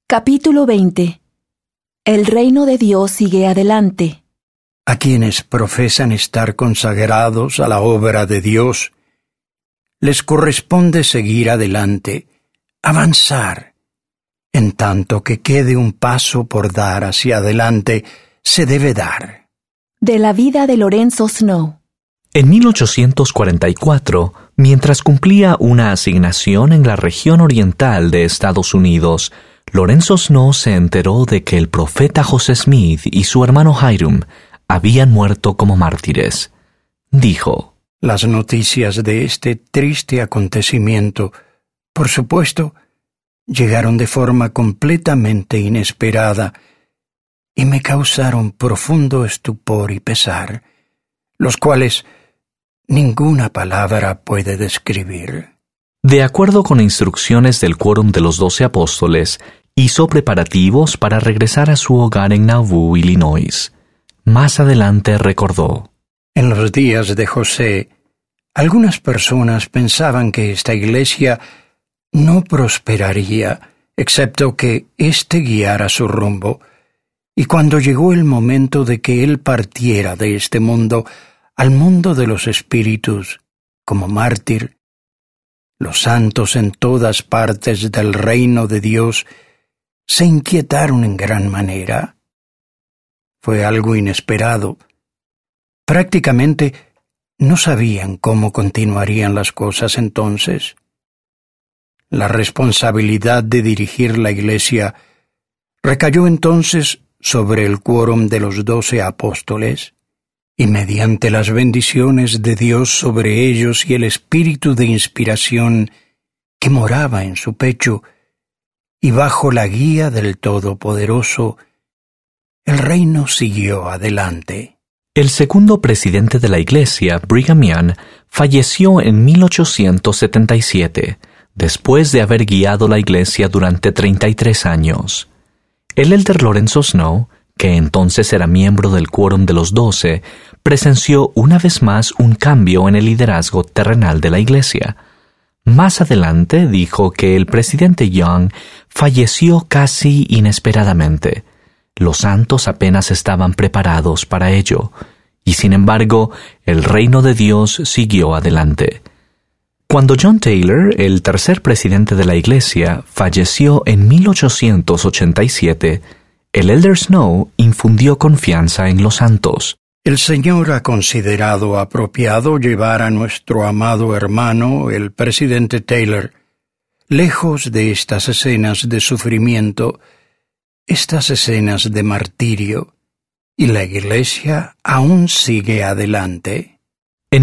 Capítulo 20. El reino de Dios sigue adelante. A quienes profesan estar consagrados a la obra de Dios, les corresponde seguir adelante, avanzar. En tanto que quede un paso por dar hacia adelante, se debe dar. De la vida de Lorenzo Snow. En 1844, mientras cumplía una asignación en la región oriental de Estados Unidos, Lorenzo Snow se enteró de que el profeta José Smith y su hermano Hiram habían muerto como mártires. Dijo: Las noticias de este triste acontecimiento, por supuesto, llegaron de forma completamente inesperada y me causaron profundo estupor y pesar, los cuales ninguna palabra puede describir. De acuerdo con instrucciones del Quórum de los 12 Apóstoles, hizo preparativos para regresar a su hogar en Nauvoo, Illinois. Más adelante recordó: En los días de José, algunas personas pensaban que esta iglesia no prosperaría, excepto que éste guiara su rumbo, y cuando llegó el momento de que él partiera de este mundo al mundo de los espíritus, como mártir, los santos en todas partes del reino de Dios se inquietaron en gran manera. Fue algo inesperado. Prácticamente no sabían cómo continuarían las cosas entonces. La responsabilidad de dirigir la iglesia recayó entonces sobre el Quórum de los 12 Apóstoles, y mediante las bendiciones de Dios sobre ellos y el espíritu de inspiración que moraba en su pecho, y bajo la guía del Todopoderoso, el reino siguió adelante. El segundo presidente de la iglesia, Brigham Young, falleció en 1877, después de haber guiado la iglesia durante 33 años. El elder Lorenzo Snow, que entonces era miembro del Quórum de los 12, presenció una vez más un cambio en el liderazgo terrenal de la iglesia. Más adelante dijo que el presidente Young falleció casi inesperadamente. Los santos apenas estaban preparados para ello, y sin embargo, el reino de Dios siguió adelante. Cuando John Taylor, el tercer presidente de la iglesia, falleció en 1887, el elder Snow infundió confianza en los santos. El Señor ha considerado apropiado llevar a nuestro amado hermano, el presidente Taylor, lejos de estas escenas de sufrimiento, estas escenas de martirio, y la iglesia aún sigue adelante. En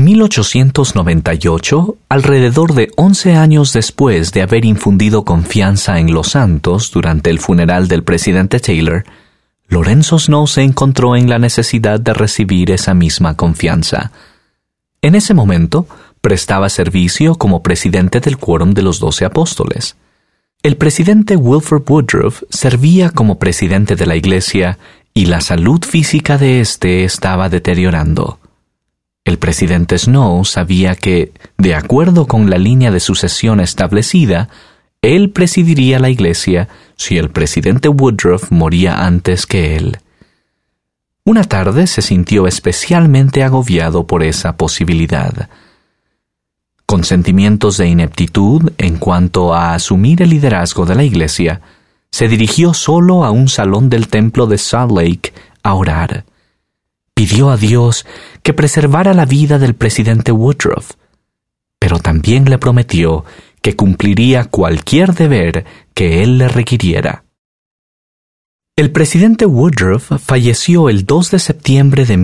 1898, alrededor de 11 años después de haber infundido confianza en los santos durante el funeral del presidente Taylor, Lorenzo Snow se encontró en la necesidad de recibir esa misma confianza. En ese momento, prestaba servicio como presidente del Quórum de los 12 Apóstoles. El presidente Wilford Woodruff servía como presidente de la iglesia y la salud física de éste estaba deteriorando. El presidente Snow sabía que, de acuerdo con la línea de sucesión establecida, él presidiría la iglesia si el presidente Woodruff moría antes que él. Una tarde se sintió especialmente agobiado por esa posibilidad. Con sentimientos de ineptitud en cuanto a asumir el liderazgo de la iglesia, se dirigió solo a un salón del templo de Salt Lake a orar. Pidió a Dios que preservara la vida del presidente Woodruff, pero también le prometió que cumpliría cualquier deber que él le requiriera. El presidente Woodruff falleció el 2 de septiembre de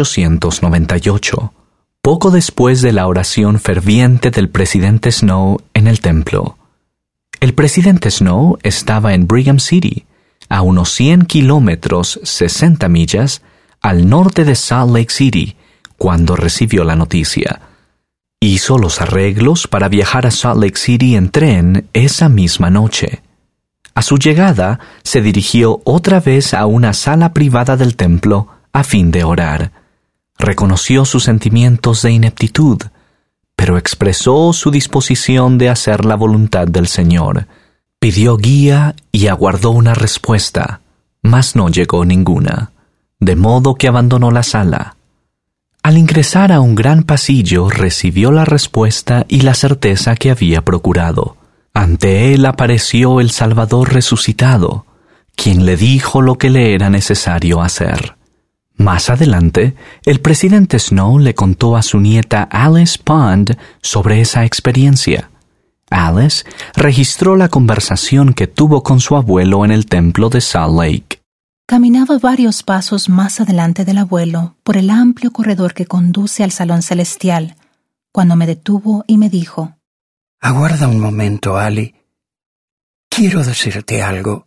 1898, poco después de la oración ferviente del presidente Snow en el templo. El presidente Snow estaba en Brigham City, a unos 100 kilómetros, 60 millas, al norte de Salt Lake City, cuando recibió la noticia. Hizo los arreglos para viajar a Salt Lake City en tren esa misma noche. A su llegada, se dirigió otra vez a una sala privada del templo a fin de orar. Reconoció sus sentimientos de ineptitud, pero expresó su disposición de hacer la voluntad del Señor. Pidió guía y aguardó una respuesta, mas no llegó ninguna, de modo que abandonó la sala. Al ingresar a un gran pasillo, recibió la respuesta y la certeza que había procurado. Ante él apareció el Salvador resucitado, quien le dijo lo que le era necesario hacer. Más adelante, el presidente Snow le contó a su nieta Alice Pond sobre esa experiencia. Alice registró la conversación que tuvo con su abuelo en el templo de Salt Lake. Caminaba varios pasos más adelante del abuelo por el amplio corredor que conduce al salón celestial, cuando me detuvo y me dijo: «Aguarda un momento, Ali. Quiero decirte algo.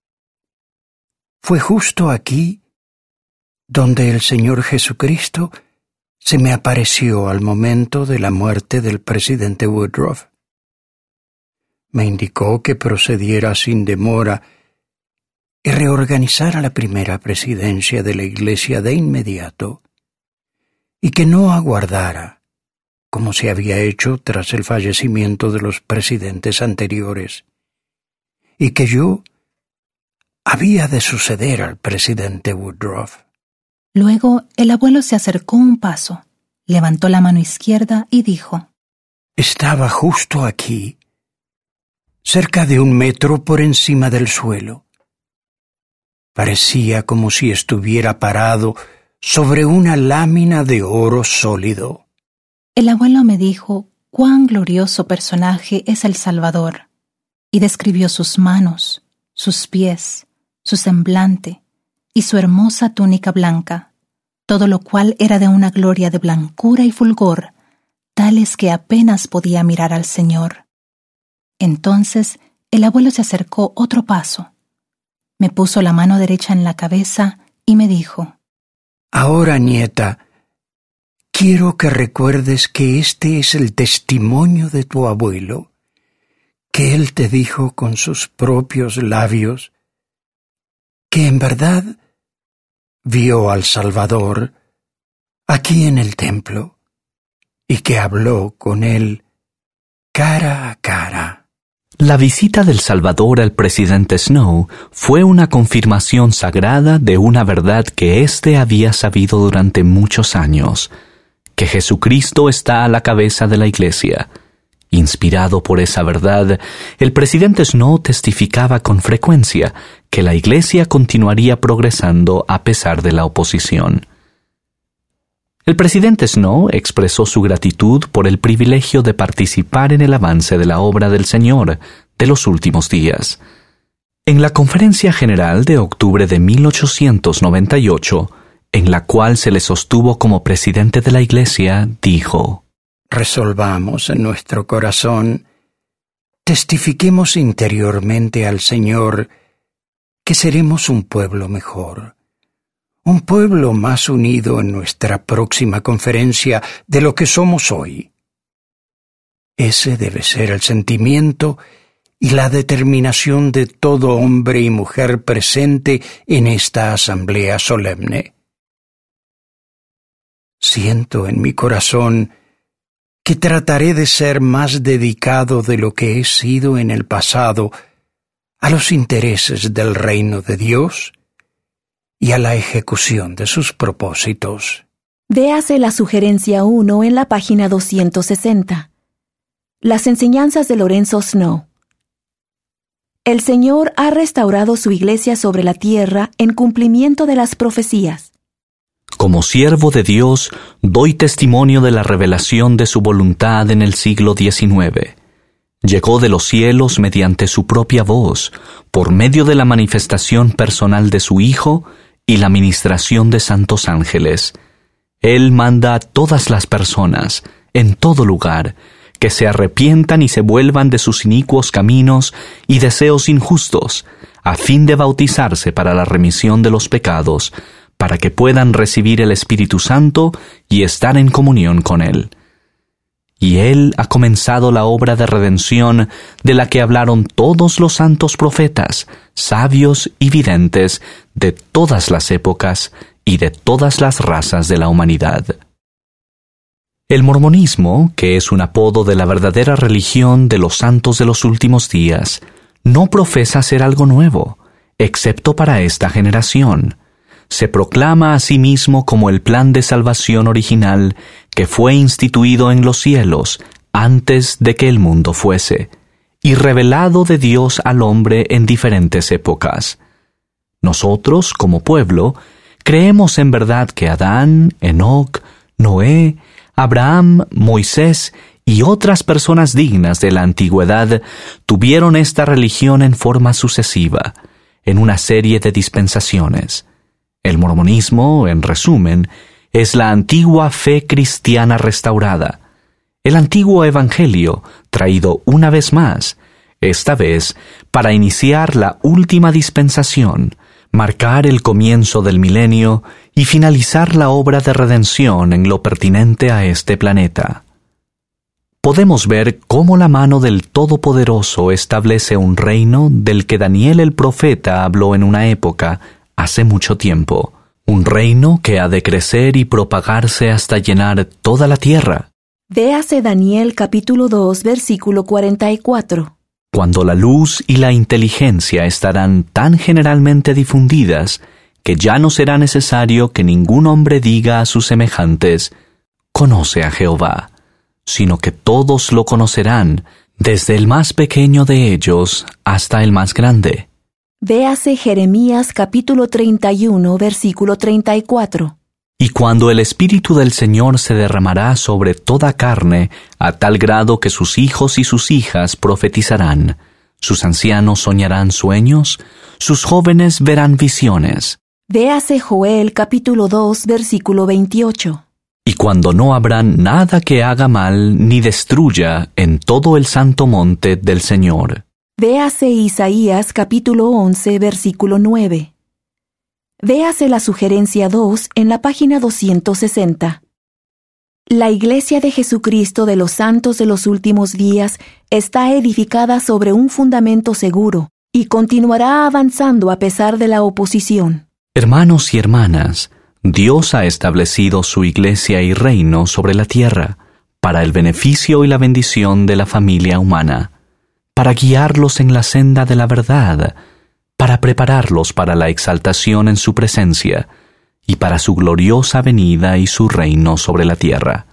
Fue justo aquí donde el Señor Jesucristo se me apareció al momento de la muerte del presidente Woodruff. Me indicó que procediera sin demora y reorganizara la primera presidencia de la Iglesia de inmediato, y que no aguardara, como se había hecho tras el fallecimiento de los presidentes anteriores, y que yo había de suceder al presidente Woodruff». Luego el abuelo se acercó un paso, levantó la mano izquierda y dijo: «Estaba justo aquí, cerca de 1 metro por encima del suelo. Parecía como si estuviera parado sobre una lámina de oro sólido». El abuelo me dijo cuán glorioso personaje es el Salvador, y describió sus manos, sus pies, su semblante y su hermosa túnica blanca, todo lo cual era de una gloria de blancura y fulgor, tales que apenas podía mirar al Señor. Entonces el abuelo se acercó otro paso, me puso la mano derecha en la cabeza y me dijo: «Ahora, nieta, quiero que recuerdes que este es el testimonio de tu abuelo, que él te dijo con sus propios labios que en verdad vio al Salvador aquí en el templo y que habló con él cara a cara». La visita del Salvador al presidente Snow fue una confirmación sagrada de una verdad que éste había sabido durante muchos años, que Jesucristo está a la cabeza de la Iglesia. Inspirado por esa verdad, el presidente Snow testificaba con frecuencia que la Iglesia continuaría progresando a pesar de la oposición. El presidente Snow expresó su gratitud por el privilegio de participar en el avance de la obra del Señor de los últimos días. En la Conferencia General de octubre de 1898, en la cual se le sostuvo como presidente de la Iglesia, dijo: «Resolvamos en nuestro corazón, testifiquemos interiormente al Señor que seremos un pueblo mejor, un pueblo más unido en nuestra próxima conferencia de lo que somos hoy. Ese debe ser el sentimiento y la determinación de todo hombre y mujer presente en esta asamblea solemne. Siento en mi corazón que trataré de ser más dedicado de lo que he sido en el pasado a los intereses del reino de Dios y a la ejecución de sus propósitos». Véase la sugerencia 1 en la página 260. Las enseñanzas de Lorenzo Snow. El Señor ha restaurado su iglesia sobre la tierra en cumplimiento de las profecías. Como siervo de Dios, doy testimonio de la revelación de su voluntad en el siglo XIX. Llegó de los cielos mediante su propia voz, por medio de la manifestación personal de su Hijo y la ministración de santos ángeles. Él manda a todas las personas, en todo lugar, que se arrepientan y se vuelvan de sus inicuos caminos y deseos injustos, a fin de bautizarse para la remisión de los pecados, para que puedan recibir el Espíritu Santo y estar en comunión con Él. Y Él ha comenzado la obra de redención de la que hablaron todos los santos profetas, sabios y videntes de todas las épocas y de todas las razas de la humanidad. El mormonismo, que es un apodo de la verdadera religión de los santos de los últimos días, no profesa ser algo nuevo, excepto para esta generación. Se proclama a sí mismo como el plan de salvación original que fue instituido en los cielos antes de que el mundo fuese, y revelado de Dios al hombre en diferentes épocas. Nosotros, como pueblo, creemos en verdad que Adán, Enoc, Noé, Abraham, Moisés y otras personas dignas de la antigüedad tuvieron esta religión en forma sucesiva, en una serie de dispensaciones. El mormonismo, en resumen, es la antigua fe cristiana restaurada, el antiguo evangelio traído una vez más, esta vez para iniciar la última dispensación, marcar el comienzo del milenio y finalizar la obra de redención en lo pertinente a este planeta. Podemos ver cómo la mano del Todopoderoso establece un reino del que Daniel el profeta habló en una época, hace mucho tiempo, un reino que ha de crecer y propagarse hasta llenar toda la tierra. Véase Daniel capítulo 2, versículo 44. Cuando la luz y la inteligencia estarán tan generalmente difundidas que ya no será necesario que ningún hombre diga a sus semejantes, «Conoce a Jehová», sino que todos lo conocerán, desde el más pequeño de ellos hasta el más grande. Véase Jeremías capítulo 31, versículo 34. Y cuando el Espíritu del Señor se derramará sobre toda carne, a tal grado que sus hijos y sus hijas profetizarán, sus ancianos soñarán sueños, sus jóvenes verán visiones. Véase Joel capítulo 2, versículo 28. Y cuando no habrá nada que haga mal ni destruya en todo el santo monte del Señor. Véase Isaías capítulo 11, versículo 9. Véase la sugerencia 2 en la página 260. La Iglesia de Jesucristo de los Santos de los Últimos Días está edificada sobre un fundamento seguro y continuará avanzando a pesar de la oposición. Hermanos y hermanas, Dios ha establecido su Iglesia y reino sobre la tierra para el beneficio y la bendición de la familia humana, para guiarlos en la senda de la verdad, para prepararlos para la exaltación en su presencia y para su gloriosa venida y su reino sobre la tierra.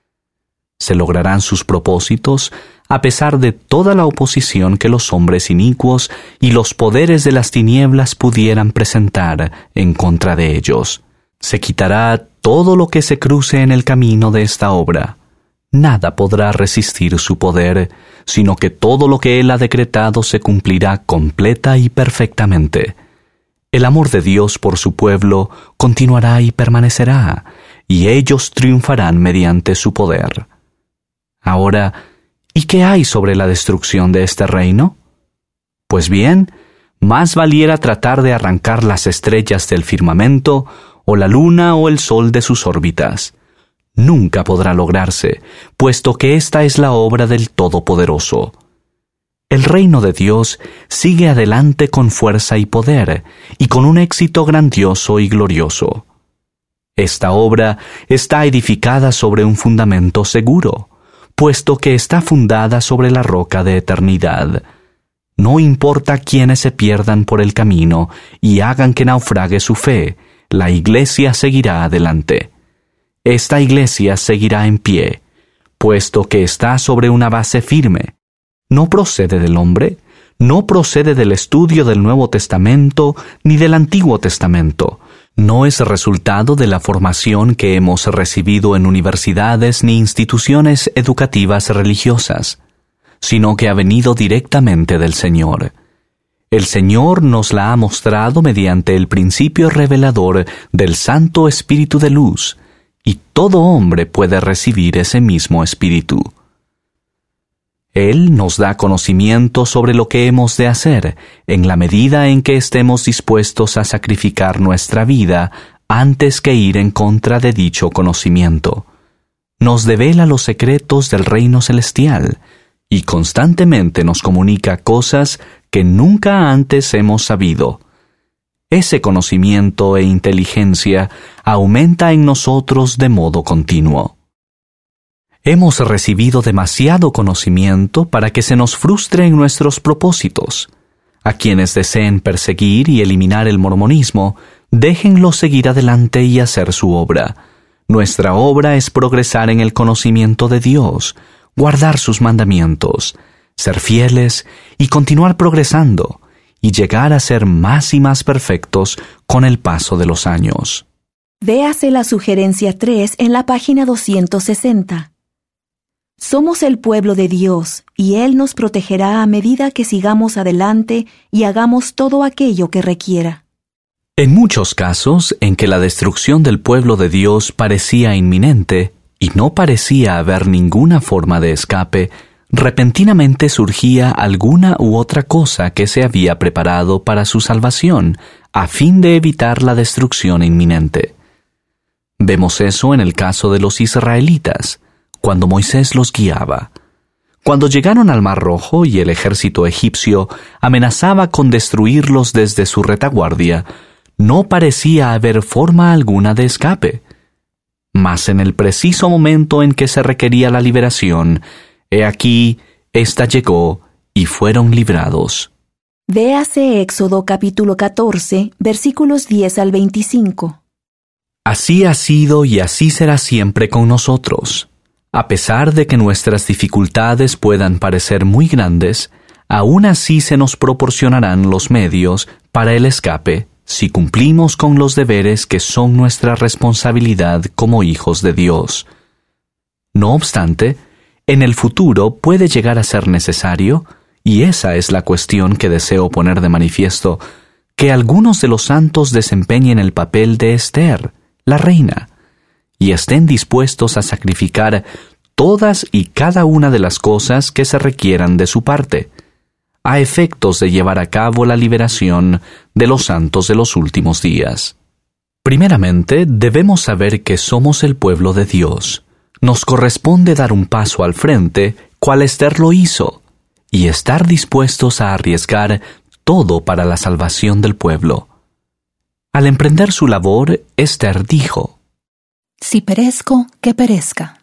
Se lograrán sus propósitos a pesar de toda la oposición que los hombres inicuos y los poderes de las tinieblas pudieran presentar en contra de ellos. Se quitará todo lo que se cruce en el camino de esta obra. Nada podrá resistir su poder, sino que todo lo que Él ha decretado se cumplirá completa y perfectamente. El amor de Dios por su pueblo continuará y permanecerá, y ellos triunfarán mediante su poder. Ahora, ¿y qué hay sobre la destrucción de este reino? Pues bien, más valiera tratar de arrancar las estrellas del firmamento, o la luna o el sol de sus órbitas. Nunca podrá lograrse, puesto que esta es la obra del Todopoderoso. El reino de Dios sigue adelante con fuerza y poder, y con un éxito grandioso y glorioso. Esta obra está edificada sobre un fundamento seguro, puesto que está fundada sobre la roca de eternidad. No importa quiénes se pierdan por el camino y hagan que naufrague su fe, la Iglesia seguirá adelante. Esta Iglesia seguirá en pie, puesto que está sobre una base firme. No procede del hombre, no procede del estudio del Nuevo Testamento ni del Antiguo Testamento. No es resultado de la formación que hemos recibido en universidades ni instituciones educativas religiosas, sino que ha venido directamente del Señor. El Señor nos la ha mostrado mediante el principio revelador del Santo Espíritu de luz, y todo hombre puede recibir ese mismo espíritu. Él nos da conocimiento sobre lo que hemos de hacer, en la medida en que estemos dispuestos a sacrificar nuestra vida antes que ir en contra de dicho conocimiento. Nos devela los secretos del reino celestial, y constantemente nos comunica cosas que nunca antes hemos sabido. Ese conocimiento e inteligencia aumenta en nosotros de modo continuo. Hemos recibido demasiado conocimiento para que se nos frustren nuestros propósitos. A quienes deseen perseguir y eliminar el mormonismo, déjenlos seguir adelante y hacer su obra. Nuestra obra es progresar en el conocimiento de Dios, guardar sus mandamientos, ser fieles y continuar progresando, y llegar a ser más y más perfectos con el paso de los años. Véase la sugerencia 3 en la página 260. Somos el pueblo de Dios, y Él nos protegerá a medida que sigamos adelante y hagamos todo aquello que requiera. En muchos casos en que la destrucción del pueblo de Dios parecía inminente y no parecía haber ninguna forma de escape, repentinamente surgía alguna u otra cosa que se había preparado para su salvación, a fin de evitar la destrucción inminente. Vemos eso en el caso de los israelitas, cuando Moisés los guiaba. Cuando llegaron al Mar Rojo y el ejército egipcio amenazaba con destruirlos desde su retaguardia, no parecía haber forma alguna de escape. Mas en el preciso momento en que se requería la liberación, he aquí, ésta llegó y fueron librados. Véase Éxodo capítulo 14, versículos 10 al 25. Así ha sido y así será siempre con nosotros. A pesar de que nuestras dificultades puedan parecer muy grandes, aún así se nos proporcionarán los medios para el escape si cumplimos con los deberes que son nuestra responsabilidad como hijos de Dios. No obstante, en el futuro puede llegar a ser necesario, y esa es la cuestión que deseo poner de manifiesto, que algunos de los santos desempeñen el papel de Esther, la reina, y estén dispuestos a sacrificar todas y cada una de las cosas que se requieran de su parte, a efectos de llevar a cabo la liberación de los santos de los últimos días. Primeramente, debemos saber que somos el pueblo de Dios. Nos corresponde dar un paso al frente, cual Esther lo hizo, y estar dispuestos a arriesgar todo para la salvación del pueblo. Al emprender su labor, Esther dijo: Si perezco, que perezca.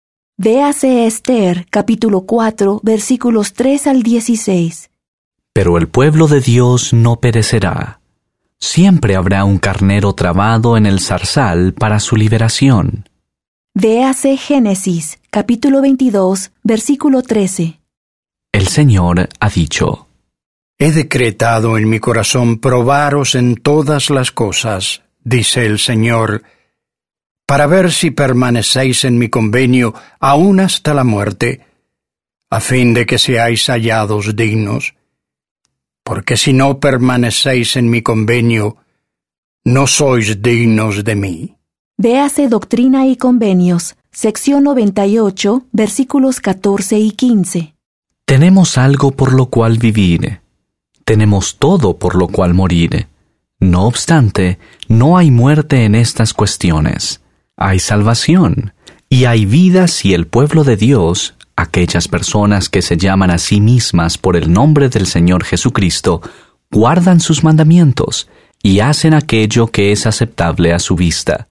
Véase Esther, capítulo 4, versículos 3 al 16. Pero el pueblo de Dios no perecerá. Siempre habrá un carnero trabado en el zarzal para su liberación. Véase Génesis, capítulo 22, versículo 13. El Señor ha dicho: He decretado en mi corazón probaros en todas las cosas, dice el Señor, para ver si permanecéis en mi convenio aún hasta la muerte, a fin de que seáis hallados dignos. Porque si no permanecéis en mi convenio, no sois dignos de mí. Véase Doctrina y Convenios, sección 98, versículos 14 y 15. Tenemos algo por lo cual vivir. Tenemos todo por lo cual morir. No obstante, no hay muerte en estas cuestiones. Hay salvación, y hay vida si el pueblo de Dios, aquellas personas que se llaman a sí mismas por el nombre del Señor Jesucristo, guardan sus mandamientos y hacen aquello que es aceptable a su vista.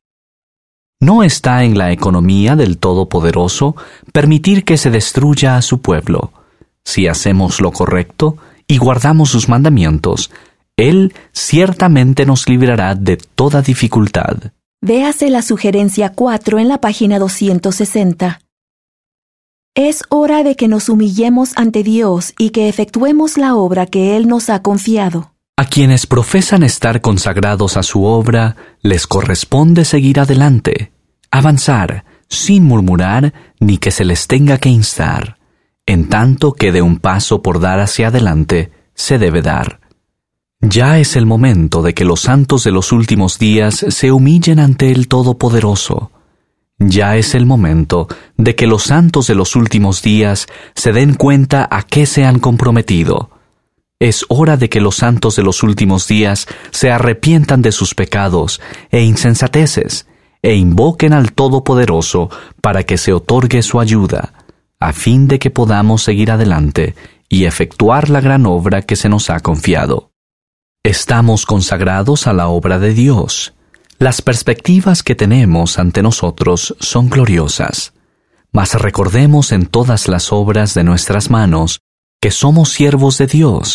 No está en la economía del Todopoderoso permitir que se destruya a su pueblo. Si hacemos lo correcto y guardamos sus mandamientos, Él ciertamente nos librará de toda dificultad. Véase la sugerencia 4 en la página 260. Es hora de que nos humillemos ante Dios y que efectuemos la obra que Él nos ha confiado. A quienes profesan estar consagrados a su obra, les corresponde seguir adelante, avanzar, sin murmurar ni que se les tenga que instar. En tanto quede un paso por dar hacia adelante, se debe dar. Ya es el momento de que los santos de los últimos días se humillen ante el Todopoderoso. Ya es el momento de que los santos de los últimos días se den cuenta a qué se han comprometido. Es hora de que los santos de los últimos días se arrepientan de sus pecados e insensateces e invoquen al Todopoderoso para que se otorgue su ayuda, a fin de que podamos seguir adelante y efectuar la gran obra que se nos ha confiado. Estamos consagrados a la obra de Dios. Las perspectivas que tenemos ante nosotros son gloriosas. Mas recordemos en todas las obras de nuestras manos que somos siervos de Dios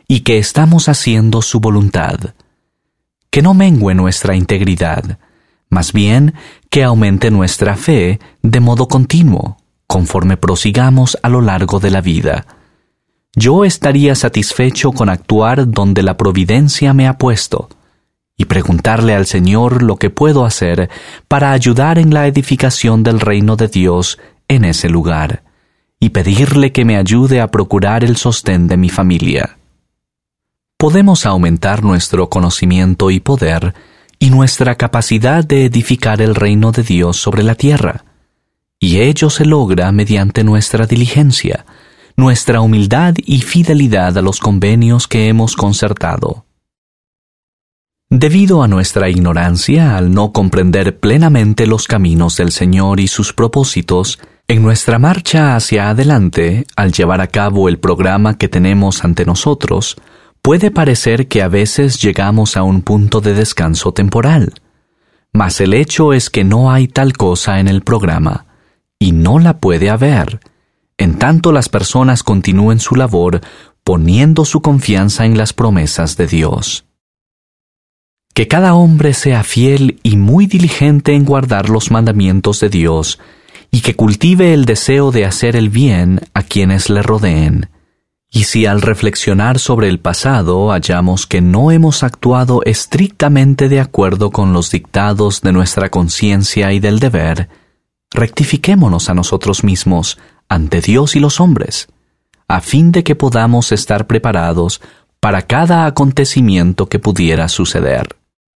y que estamos haciendo su voluntad. Que no mengue nuestra integridad, más bien que aumente nuestra fe de modo continuo, conforme prosigamos a lo largo de la vida. Yo estaría satisfecho con actuar donde la providencia me ha puesto, y preguntarle al Señor lo que puedo hacer para ayudar en la edificación del reino de Dios en ese lugar, y pedirle que me ayude a procurar el sostén de mi familia. Podemos aumentar nuestro conocimiento y poder y nuestra capacidad de edificar el reino de Dios sobre la tierra, y ello se logra mediante nuestra diligencia, nuestra humildad y fidelidad a los convenios que hemos concertado. Debido a nuestra ignorancia al no comprender plenamente los caminos del Señor y sus propósitos, en nuestra marcha hacia adelante, al llevar a cabo el programa que tenemos ante nosotros, puede parecer que a veces llegamos a un punto de descanso temporal, mas el hecho es que no hay tal cosa en el programa, y no la puede haber, en tanto las personas continúen su labor poniendo su confianza en las promesas de Dios. Que cada hombre sea fiel y muy diligente en guardar los mandamientos de Dios, y que cultive el deseo de hacer el bien a quienes le rodeen. Y si al reflexionar sobre el pasado hallamos que no hemos actuado estrictamente de acuerdo con los dictados de nuestra conciencia y del deber, rectifiquémonos a nosotros mismos ante Dios y los hombres, a fin de que podamos estar preparados para cada acontecimiento que pudiera suceder.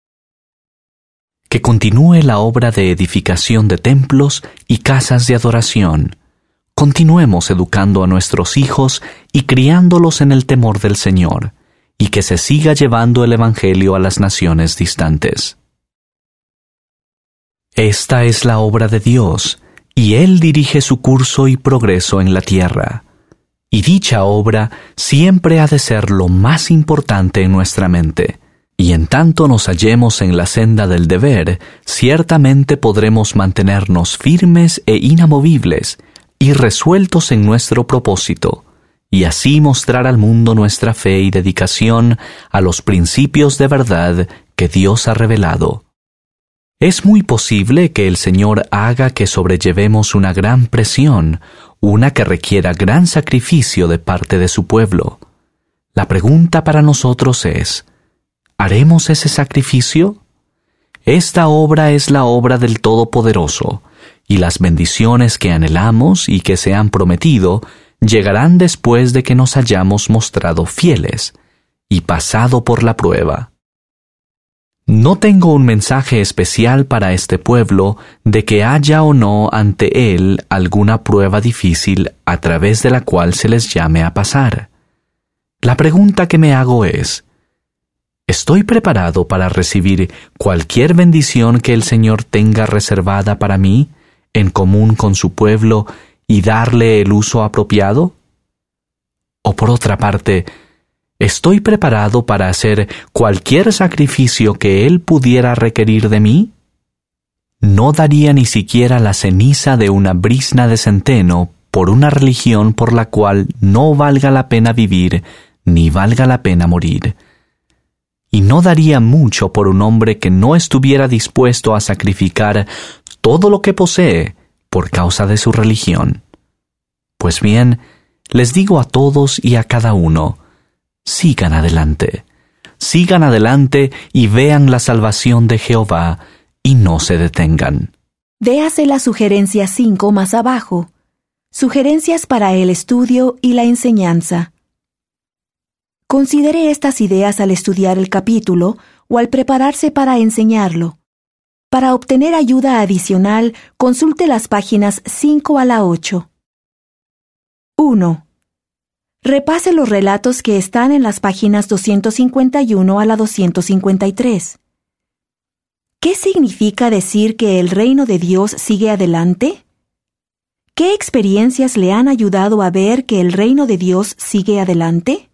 Que continúe la obra de edificación de templos y casas de adoración. Continuemos educando a nuestros hijos y criándolos en el temor del Señor, y que se siga llevando el Evangelio a las naciones distantes. Esta es la obra de Dios, y Él dirige su curso y progreso en la tierra. Y dicha obra siempre ha de ser lo más importante en nuestra mente, y en tanto nos hallemos en la senda del deber, ciertamente podremos mantenernos firmes e inamovibles, y resueltos en nuestro propósito, y así mostrar al mundo nuestra fe y dedicación a los principios de verdad que Dios ha revelado. Es muy posible que el Señor haga que sobrellevemos una gran presión, una que requiera gran sacrificio de parte de su pueblo. La pregunta para nosotros es: ¿haremos ese sacrificio? Esta obra es la obra del Todopoderoso, y las bendiciones que anhelamos y que se han prometido llegarán después de que nos hayamos mostrado fieles y pasado por la prueba. No tengo un mensaje especial para este pueblo de que haya o no ante él alguna prueba difícil a través de la cual se les llame a pasar. La pregunta que me hago es: ¿estoy preparado para recibir cualquier bendición que el Señor tenga reservada para mí, en común con su pueblo, y darle el uso apropiado? O por otra parte, ¿estoy preparado para hacer cualquier sacrificio que Él pudiera requerir de mí? No daría ni siquiera la ceniza de una brizna de centeno por una religión por la cual no valga la pena vivir ni valga la pena morir. Y no daría mucho por un hombre que no estuviera dispuesto a sacrificar todo lo que posee por causa de su religión. Pues bien, les digo a todos y a cada uno: sigan adelante y vean la salvación de Jehová y no se detengan. Véase la sugerencia 5 más abajo. Sugerencias para el estudio y la enseñanza. Considere estas ideas al estudiar el capítulo o al prepararse para enseñarlo. Para obtener ayuda adicional, consulte las páginas 5 a la 8. 1. Repase los relatos que están en las páginas 251 a la 253. ¿Qué significa decir que el reino de Dios sigue adelante? ¿Qué experiencias le han ayudado a ver que el reino de Dios sigue adelante?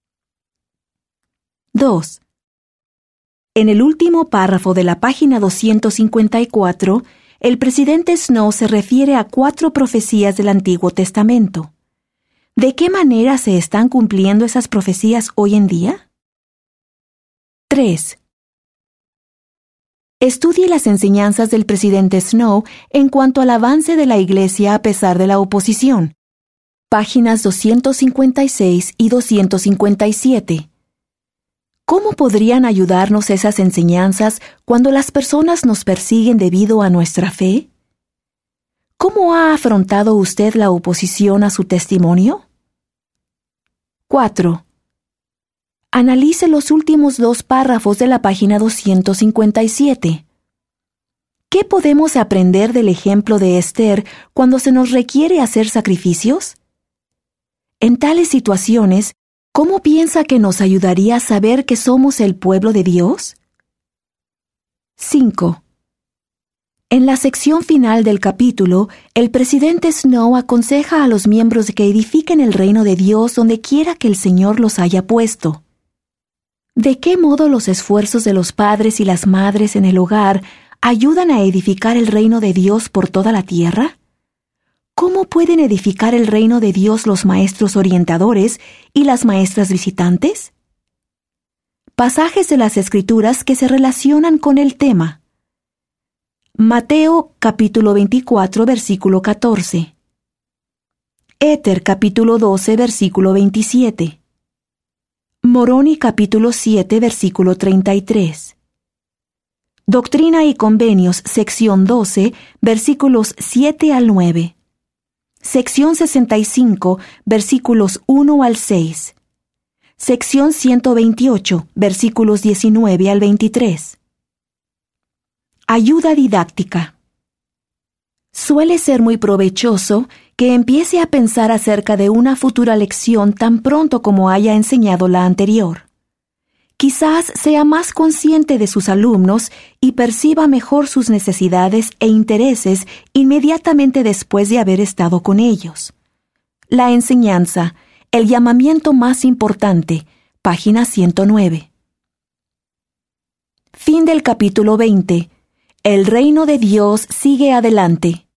2. En el último párrafo de la página 254, el presidente Snow se refiere a 4 profecías del Antiguo Testamento. ¿De qué manera se están cumpliendo esas profecías hoy en día? 3. Estudie las enseñanzas del presidente Snow en cuanto al avance de la Iglesia a pesar de la oposición. Páginas 256 y 257. ¿Cómo podrían ayudarnos esas enseñanzas cuando las personas nos persiguen debido a nuestra fe? ¿Cómo ha afrontado usted la oposición a su testimonio? 4. Analice los últimos 2 párrafos de la página 257. ¿Qué podemos aprender del ejemplo de Esther cuando se nos requiere hacer sacrificios? En tales situaciones, ¿cómo piensa que nos ayudaría a saber que somos el pueblo de Dios? 5. En la sección final del capítulo, el presidente Snow aconseja a los miembros que edifiquen el reino de Dios donde quiera que el Señor los haya puesto. ¿De qué modo los esfuerzos de los padres y las madres en el hogar ayudan a edificar el reino de Dios por toda la tierra? ¿Cómo pueden edificar el reino de Dios los maestros orientadores y las maestras visitantes? Pasajes de las Escrituras que se relacionan con el tema. Mateo capítulo 24 versículo 14. Éter capítulo 12 versículo 27. Moroni capítulo 7 versículo 33. Doctrina y Convenios sección 12 versículos 7 al 9. Sección 65 versículos 1 al 6. Sección 128 versículos 19 al 23. Ayuda didáctica. Suele ser muy provechoso que empiece a pensar acerca de una futura lección tan pronto como haya enseñado la anterior. Quizás sea más consciente de sus alumnos y perciba mejor sus necesidades e intereses inmediatamente después de haber estado con ellos. La enseñanza, el llamamiento más importante, página 109. Fin del capítulo 20. El reino de Dios sigue adelante.